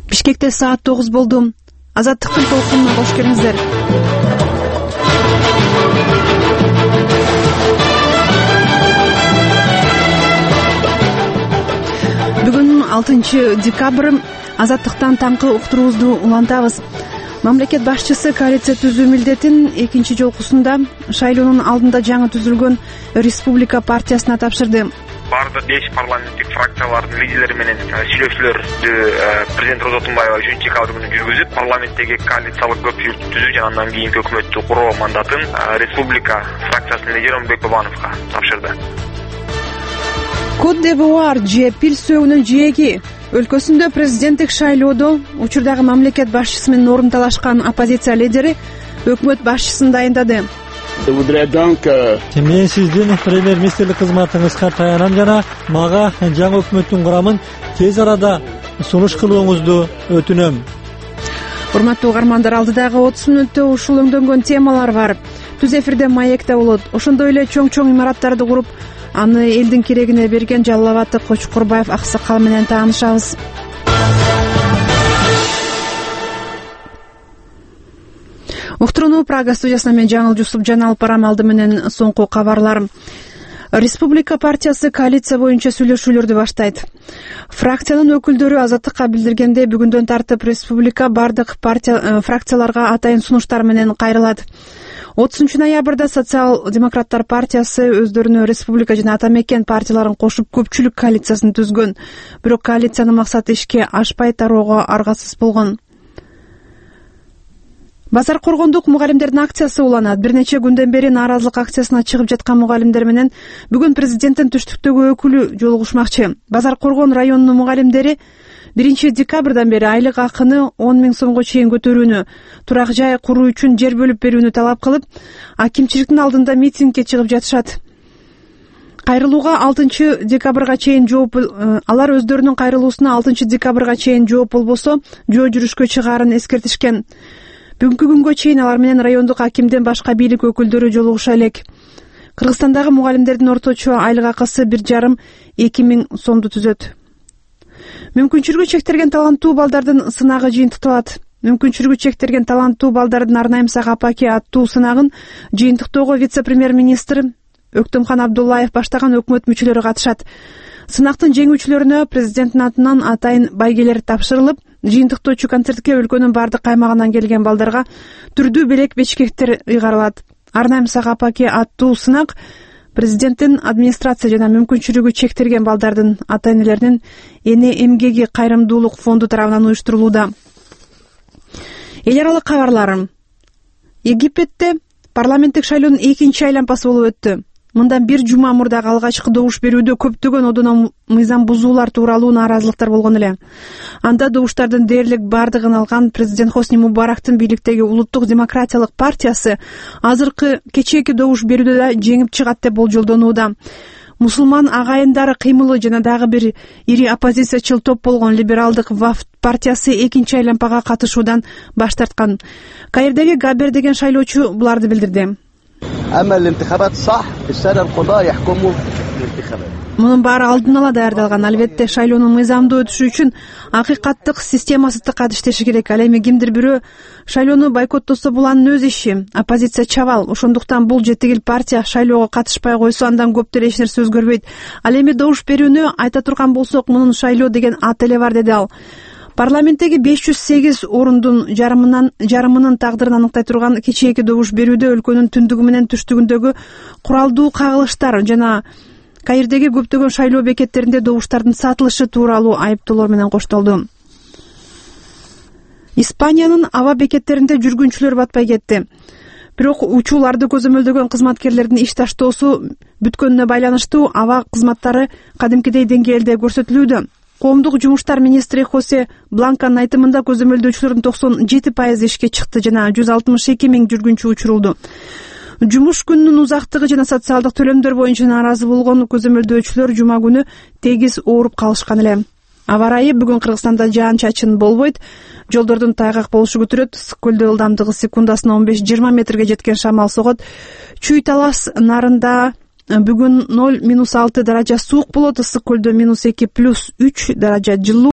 Бишкекте саат 9 болду. Азаттыктын толкунуна кош келиңиздер. Бүгүн 6 декабрь. Азаттыктан таңкы уктуруубузду улантабыз. Мамлекет башчысы коалиция түзүү милдетин экинчи жолкусунда шайлоонун алдында жаңы түзүлгөн Республика партиясына тапшырды. Бардык 5 парламенттик фракциялардын лидерлери менен сүйлөшүүлөрдү президент Роза Тунбаева 3-декабрь күнү жүргүзүп, парламенттеги коалициялык көпчүлүктү түзүү жана андан кийинки өкмөттү куруу мандатын Республика фракциясынын лидери Омурбек Бабановго тапшырды. Кот д'Ивуар же пил сөөгүнүн жээги өлкөсүндө президенттик шайлоодо учурдагы мамлекет башчысы менен орун талашкан оппозиция лидери өкмөт башчысын дайындады. Мен сиздин премьер-министрлик кызматыңызга таянам жана мага жаңы өкмөттүн курамын тез арада сунуш кылууңузду өтүнөм. Урматтуу угармандар, алдыдагы 30 мүнөттө ушул өңдөнгөн темалар бар. Түз эфирде маекте болот. Ошондой эле чоң имараттарды куруп, аны элдин керегине берген Жалал Абадтык Кочкурбаев аксакал менен таанышабыз. Уктурууну Прага студиясынан мен Жаңыл Жусуп жана алып барам. Алды менен соңку кабарлар. Республика партиясы коалиция боюнча сүйлөшүүлөрдү баштайт. Фракциянын өкүлдөрү Азаттыкка билдиргенде, бүгүндөн тартып республика бардык фракцияларга атайын сунуштар менен кайрылат. 30 ноябрда Социал-демократтар партиясы өздөрүнө республика жана ата мекен партияларын кошуп көпчүлүк коалициясын түзгөн. Бирок коалициянын максаты ишке ашпай тароого аргасыз болгон. Базар коргондук мугалимдердин акциясы уланат. Бир нече күндөн бери нааразылык акциясына чыгып жаткан мугалимдер менен бүгүн президенттин түштүктөгү өкүлү жолугушмакчы. Базар коргон районунун мугалимдери 1 декабрдан бери айлык акыны 10 000 сомго чейин көтөрүүнү, турак жай куруу үчүн жер бөлүп берүүнү талап кылып, акимчиликтин алдында митингге чыгып жатышат. Кайрылууга 6 декабрга чейин жооп, алар өздөрүнүн кайрылуусуна 6 декабрга чейин жооп болбосо, жөө жүрүшкө чыгаарын эскертишкен. Бүгүнкү күнгө чейин алар менен райондук акимден башка бийлик өкүлдөрү жолугуша элек. Кыргызстандагы мугалимдердин орточо айлык акысы 1,5–2 000 сомду түзөт. Мүмкүнчүлүгү чектелген таланттуу балдардын сынагы жыйынтыкталат. Мүмкүнчүлүгү чектелген таланттуу балдардын Арнайым Сагап Аке аттуу сынагын жыйынтыктоого вице-премьер-министр Өктөмхан Абдуллаев баштаган өкмөт мүчөлөрү катышат. Сынактын жеңүүчүлөрүнө президенттин атынан атайын байгелер тапшырылып, жыйынтыктоочу концертке өлкөнүн бардык аймагынан келген балдарга түрдүү белек бечкектер ыйгарылат. Арнайым Сагап Аке аттуу сынак президенттин администрация жана мүмкүнчүлүгү чектелген балдардын ата-энелеринин эне эмгеги кайрымдуулук фонду тарабынан уюштурулууда. Эл аралык кабарлар. Египетте парламенттик шайлоонун экинчи айланпасы болуп өттү. Мындан бир жума мурдагы алгачкы добуш берүүдө көптөгөн одоно мыйзам бузуулар тууралуу нааразылыктар болгон эле. Анда добуштардын дээрлик бардыгын алган президент Хосни Мубарактын бийликтеги Улуттук демократиялык партиясы азыркы кечээки добуш берүүдө да жеңип чыгат деп болжолдонууда. Мусулман агайындары кыймылы жана дагы бир ири оппозициячыл топ болгон либералдык Вафд партиясы экинчи айланпага катышуудан баш тарткан. Каирдеги Габер деген шайлоочу буларды билдирди. Мунун баары алдын ала даярдалган. Албетте шайлоонун мыйзамдуу өтүшү үчүн акыйкаттык системасы тыкат иштеши керек. Ал эми кимдир бирөө шайлоону бойкоттосо бул анын өз иши. Оппозиция чабал. Ошондуктан бул жетигил партия шайлоого катышпай койсо андан көп деле эч нерсе өзгөрбөйт. Ал эми добуш берүүнү айта турган болсок, мунун шайлоо деген аты эле бар, деди ал. Парламенттеги 508 орундун жарымынын тагдырын аныктай турган кечээки добуш берүүдө өлкөнүн түндүгү менен түштүгүндөгү куралдуу кагылыштар жана Каирдеги көптөгөн шайлоо бекеттеринде добуштардын сатылышы тууралуу айыптоолор менен коштолду. Испаниянын аба бекеттеринде жүргүнчүлөр батпай кетти. Бирок учууларды көзөмөлдөгөн кызматкерлердин иш таштоосу бүткөнүнө байланыштуу аба кызматтары кадимкидей деңгээлде көрсөтүлүүдө. Коомдук жумуштар министри Хосе Бланканын айтымында көзөмөлдөөчүлөрдүн 97% ишке чыкты жана 162 000 жүргүнчү учурулду. Жумуш күнүнүн узактыгы жана социалдык төлөмдөр боюнча нааразы болгон көзөмөлдөөчүлөр жума күнү тегиз ооруп калышкан эле. Аба ырайы бүгүн Кыргызстанда жаан-чачын болбойт. Жолдордун тайгак болушу күтүлөт. Ысык-көлдө ылдамдыгы секундасына 15–20 метрге жеткен шамал согот. Чүй Талас нарында бүгүн 0–6 даража суук болот. Ысык-көлдө -2–+3 даража жылуу.